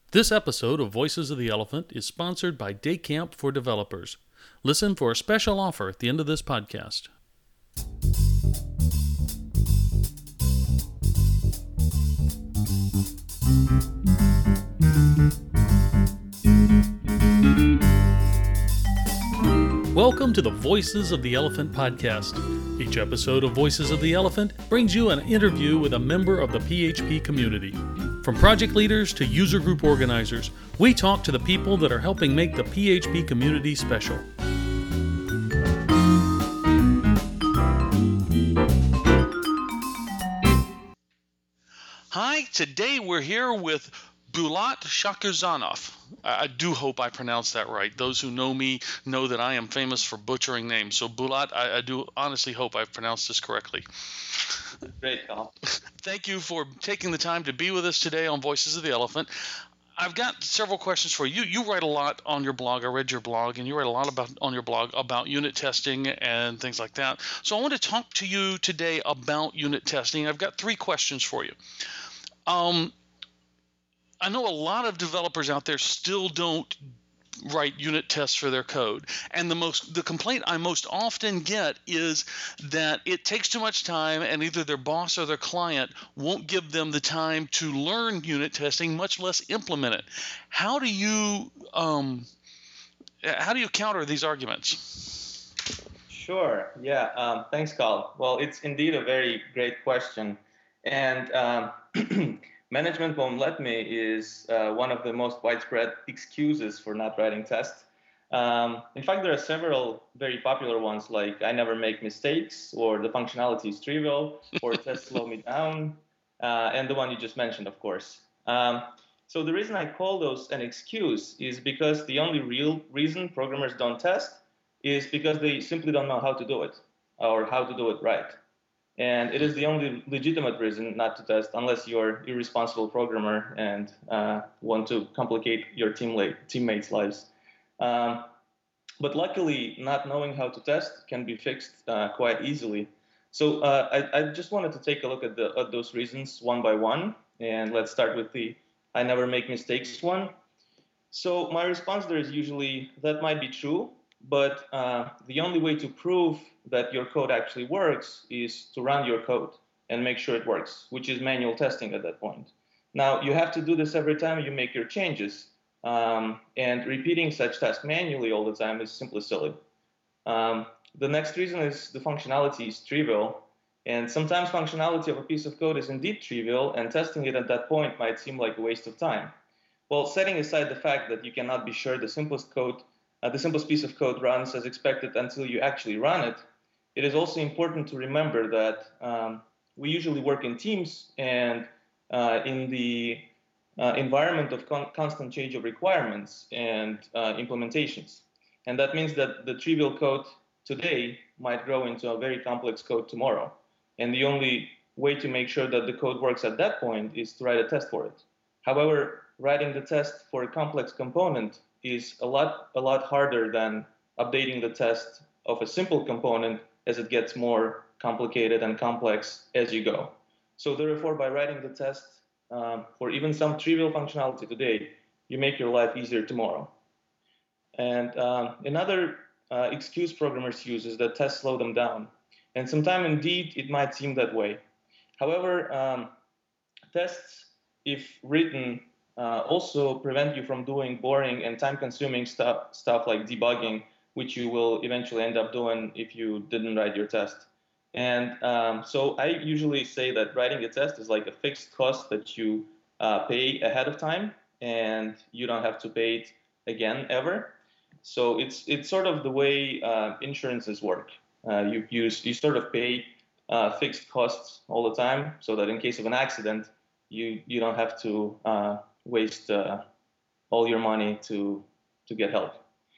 This episode of Voices of the Elephant is sponsored by Day Camp for Developers. Listen for a special offer at the end of this podcast. Welcome to the Voices of the Elephant podcast. Each episode of Voices of the Elephant brings you an interview with a member of the PHP community. From project leaders to user group organizers, we talk to the people that are helping make the PHP community special. Hi, today we're here with Bulat Shakuzanov. I do hope I pronounced that right. Those who know me know that I am famous for butchering names. So Bulat, I do honestly hope I've pronounced this correctly. Great, Carl. Thank you for taking the time to be with us today on Voices of the Elephant. I've got several questions for you. You write a lot on your blog. I read your blog, and you write a lot on your blog about unit testing and things like that. So I want to talk to you today about unit testing. I've got three questions for you. I know a lot of developers out there still don't write unit tests for their code, and the complaint I most often get is that it takes too much time, and either their boss or their client won't give them the time to learn unit testing, much less implement it. How do you counter these arguments? Sure. Yeah. Thanks, Carl. Well, it's indeed a very great question, and management won't let me is one of the most widespread excuses for not writing tests. In fact, there are several very popular ones like I never make mistakes, or the functionality is trivial, or tests slow me down, and the one you just mentioned, of course. So the reason I call those an excuse is because the only real reason programmers don't test is because they simply don't know how to do it or how to do it right. And it is the only legitimate reason not to test unless you're an irresponsible programmer and want to complicate your teammates' lives. But luckily, not knowing how to test can be fixed quite easily. So I just wanted to take a look at those reasons one by one. And let's start with the I never make mistakes one. So my response there is usually that might be true, but the only way to prove that your code actually works is to run your code and make sure it works, which is manual testing at that point. Now, you have to do this every time you make your changes, and repeating such tasks manually all the time is simply silly. The next reason is the functionality is trivial, and sometimes functionality of a piece of code is indeed trivial, and testing it at that point might seem like a waste of time. Well, setting aside the fact that you cannot be sure the simplest piece of code runs as expected until you actually run it, it is also important to remember that we usually work in teams and in the environment of constant change of requirements and implementations. And that means that the trivial code today might grow into a very complex code tomorrow. And the only way to make sure that the code works at that point is to write a test for it. However, writing the test for a complex component is a lot harder than updating the test of a simple component as it gets more complicated and complex as you go. So therefore, by writing the test for even some trivial functionality today, you make your life easier tomorrow. And another excuse programmers use is that tests slow them down. And sometimes indeed it might seem that way. However, tests, if written, also prevent you from doing boring and time-consuming stuff like debugging, which you will eventually end up doing if you didn't write your test. And so I usually say that writing a test is like a fixed cost that you pay ahead of time, and you don't have to pay it again ever. So it's sort of the way insurances work. You sort of pay fixed costs all the time, so that in case of an accident, you don't have to waste all your money to get help.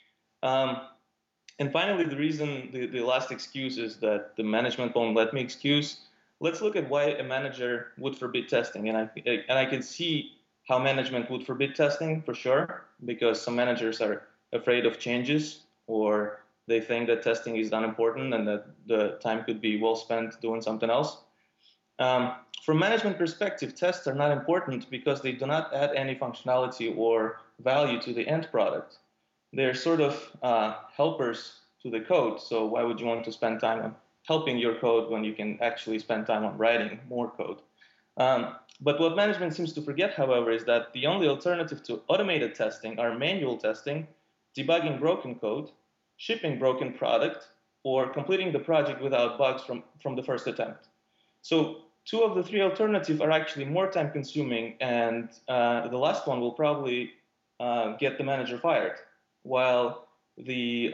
And finally, the last excuse is that the management won't let me excuse. Let's look at why a manager would forbid testing. And I can see how management would forbid testing for sure, because some managers are afraid of changes, or they think that testing is unimportant and that the time could be well spent doing something else. From management perspective, tests are not important because they do not add any functionality or value to the end product. They're sort of helpers to the code. So why would you want to spend time on helping your code when you can actually spend time on writing more code? But what management seems to forget, however, is that the only alternative to automated testing are manual testing, debugging broken code, shipping broken product, or completing the project without bugs from the first attempt. So two of the three alternatives are actually more time consuming, and the last one will probably get the manager fired, while the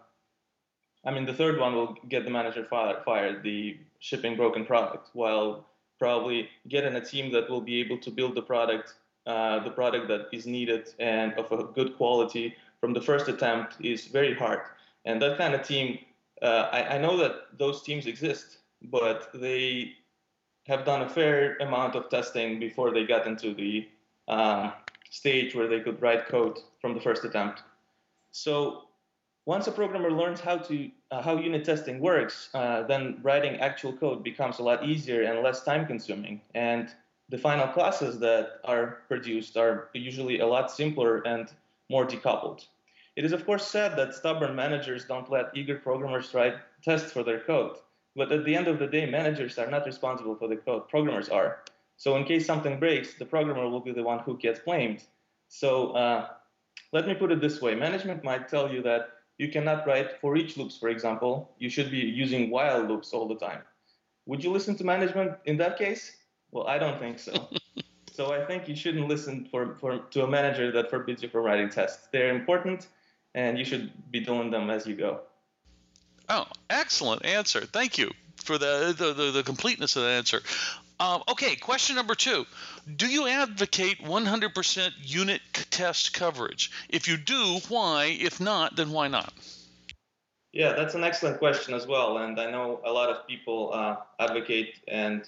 third one will get the manager fired, the shipping broken product, while probably getting a team that will be able to build the product that is needed and of a good quality from the first attempt is very hard. And that kind of team, I know that those teams exist, but they have done a fair amount of testing before they got into the stage where they could write code from the first attempt. So once a programmer learns how unit testing works, then writing actual code becomes a lot easier and less time consuming. And the final classes that are produced are usually a lot simpler and more decoupled. It is of course sad that stubborn managers don't let eager programmers write tests for their code. But at the end of the day, managers are not responsible for the code, programmers are. So in case something breaks, the programmer will be the one who gets blamed. So let me put it this way. Management might tell you that you cannot write for each loops, for example. You should be using while loops all the time. Would you listen to management in that case? Well, I don't think so. So I think you shouldn't listen to a manager that forbids you from writing tests. They're important, and you should be doing them as you go. Oh, excellent answer. Thank you for the completeness of that answer. Okay, question number 2. Do you advocate 100% unit test coverage? If you do, why? If not, then why not? Yeah, that's an excellent question as well. And I know a lot of people advocate and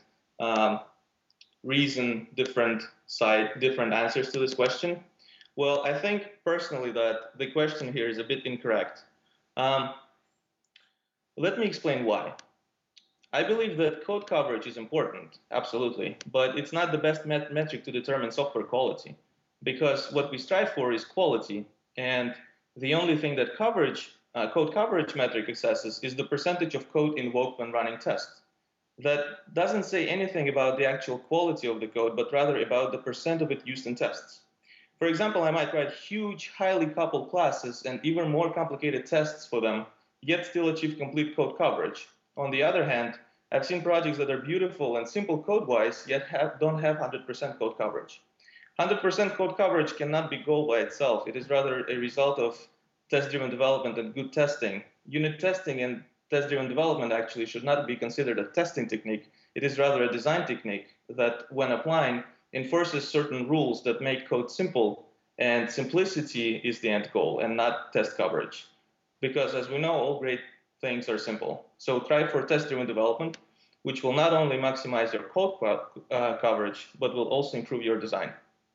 reason different answers to this question. Well, I think personally that the question here is a bit incorrect. Let me explain why. I believe that code coverage is important, absolutely, but it's not the best metric to determine software quality, because what we strive for is quality, and the only thing that code coverage metric assesses is the percentage of code invoked when running tests. That doesn't say anything about the actual quality of the code, but rather about the percent of it used in tests. For example, I might write huge, highly coupled classes and even more complicated tests for them, yet still achieve complete code coverage. On the other hand, I've seen projects that are beautiful and simple code-wise, yet don't have 100% code coverage. 100% code coverage cannot be goal by itself. It is rather a result of test-driven development and good testing. Unit testing and test-driven development actually should not be considered a testing technique. It is rather a design technique that, when applying, enforces certain rules that make code simple, and simplicity is the end goal and not test coverage. Because as we know, all great things are simple. So try for test-driven development, which will not only maximize your code coverage, but will also improve your design.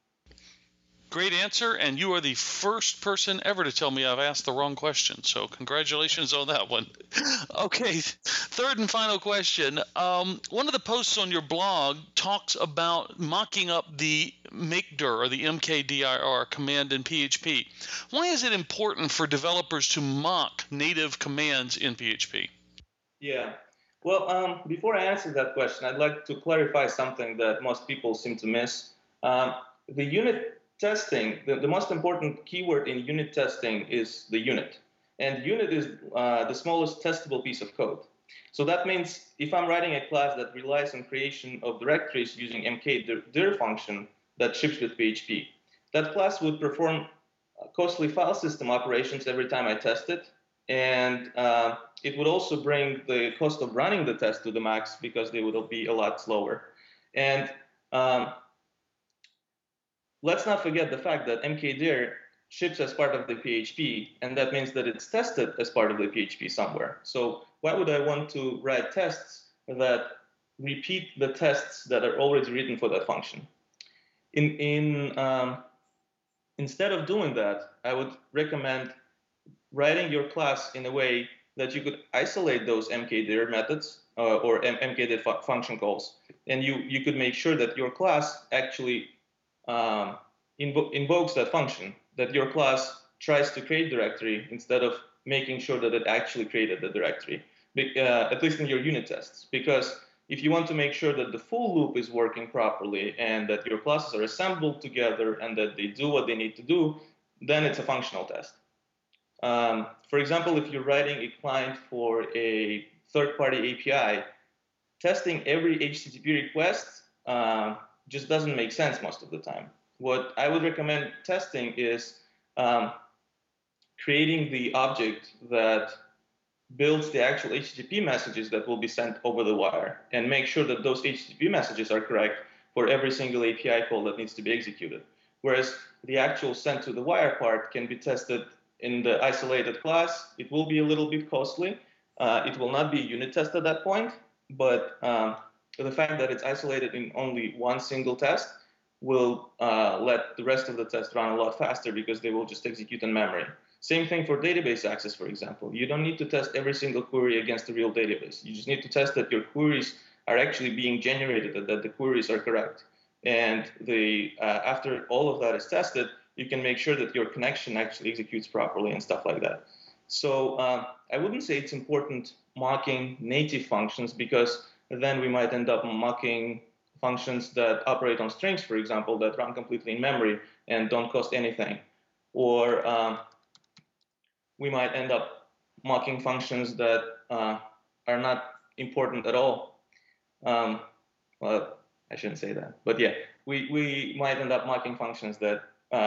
Great answer, and you are the first person ever to tell me I've asked the wrong question, so congratulations on that one. Okay, third and final question. One of the posts on your blog talks about mocking up the makedir, or the mkdir command in PHP. Why is it important for developers to mock native commands in PHP? Yeah, well, before I answer that question, I'd like to clarify something that most people seem to miss. The unit testing, the most important keyword in unit testing is the unit. And unit is the smallest testable piece of code. So that means if I'm writing a class that relies on creation of directories using mkdir function that ships with PHP, that class would perform costly file system operations every time I test it. And it would also bring the cost of running the test to the max because they would be a lot slower. And let's not forget the fact that mkdir ships as part of the PHP, and that means that it's tested as part of the PHP somewhere. So why would I want to write tests that repeat the tests that are already written for that function? Instead of doing that, I would recommend writing your class in a way that you could isolate those mkdir methods or mkdir function calls. And you could make sure that your class actually invokes that function, that your class tries to create directory instead of making sure that it actually created the directory, at least in your unit tests. Because if you want to make sure that the full loop is working properly and that your classes are assembled together and that they do what they need to do, then it's a functional test. For example, if you're writing a client for a third-party API, testing every HTTP request just doesn't make sense most of the time. What I would recommend testing is creating the object that builds the actual HTTP messages that will be sent over the wire, and make sure that those HTTP messages are correct for every single API call that needs to be executed. Whereas the actual sent to the wire part can be tested in the isolated class. It will be a little bit costly. It will not be a unit test at that point, but the fact that it's isolated in only one single test will let the rest of the test run a lot faster because they will just execute in memory. Same thing for database access, for example. You don't need to test every single query against a real database. You just need to test that your queries are actually being generated, that the queries are correct. And after all of that is tested, you can make sure that your connection actually executes properly and stuff like that. So I wouldn't say it's important mocking native functions, because then we might end up mocking functions that operate on strings, for example, that run completely in memory and don't cost anything. Or we might end up mocking functions that are not important at all. Well, I shouldn't say that. But yeah, we might end up mocking functions that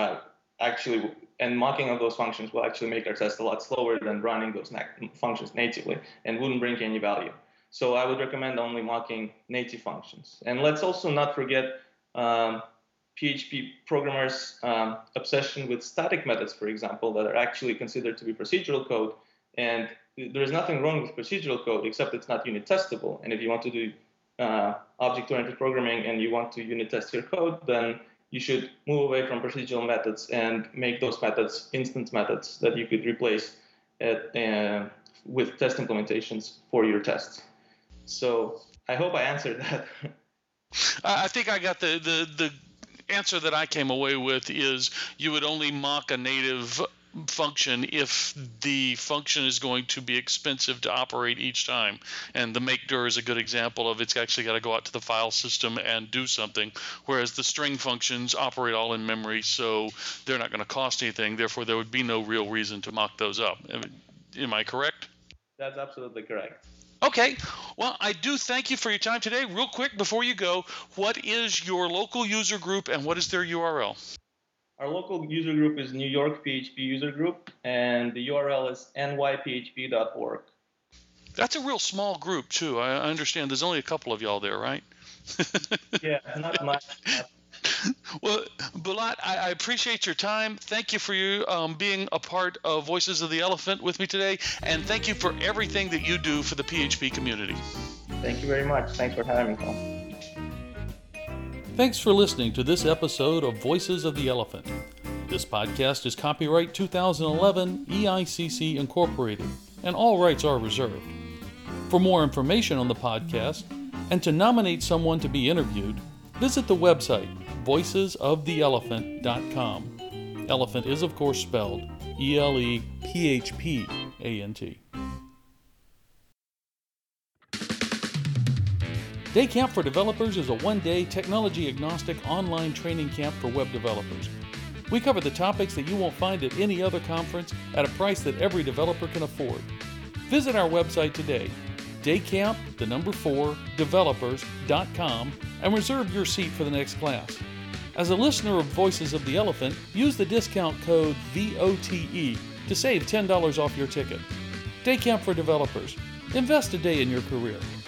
and mocking of those functions will actually make our test a lot slower than running those functions natively and wouldn't bring any value. So I would recommend only mocking native functions. And let's also not forget PHP programmers' obsession with static methods, for example, that are actually considered to be procedural code. And there's nothing wrong with procedural code, except it's not unit testable. And if you want to do object-oriented programming and you want to unit test your code, then you should move away from procedural methods and make those methods instant methods that you could replace with test implementations for your tests. So I hope I answered that. I think I got the answer that I came away with is you would only mock a native function if the function is going to be expensive to operate each time. And the makedir is a good example of it's actually got to go out to the file system and do something, whereas the string functions operate all in memory, so they're not going to cost anything. Therefore, there would be no real reason to mock those up. Am I correct? That's absolutely correct. Okay. Well, I do thank you for your time today. Real quick, before you go, what is your local user group and what is their URL? Our local user group is New York PHP User Group, and the URL is nyphp.org. That's a real small group, too. I understand there's only a couple of y'all there, right? Yeah, not much. Well, Bulat, I appreciate your time. Thank you for you being a part of Voices of the Elephant with me today, and thank you for everything that you do for the PHP community. Thank you very much. Thanks for having me, Paul. Thanks for listening to this episode of Voices of the Elephant. This podcast is copyright 2011 EICC Incorporated, and all rights are reserved. For more information on the podcast and to nominate someone to be interviewed, visit the website voicesoftheelephant.com. Elephant is, of course, spelled ELEPHPANT. Day Camp for Developers is a one-day technology-agnostic online training camp for web developers. We cover the topics that you won't find at any other conference at a price that every developer can afford. Visit our website today, daycamp4developers.com, and reserve your seat for the next class. As a listener of Voices of the Elephant, use the discount code VOTE to save $10 off your ticket. Day Camp for Developers. Invest a day in your career.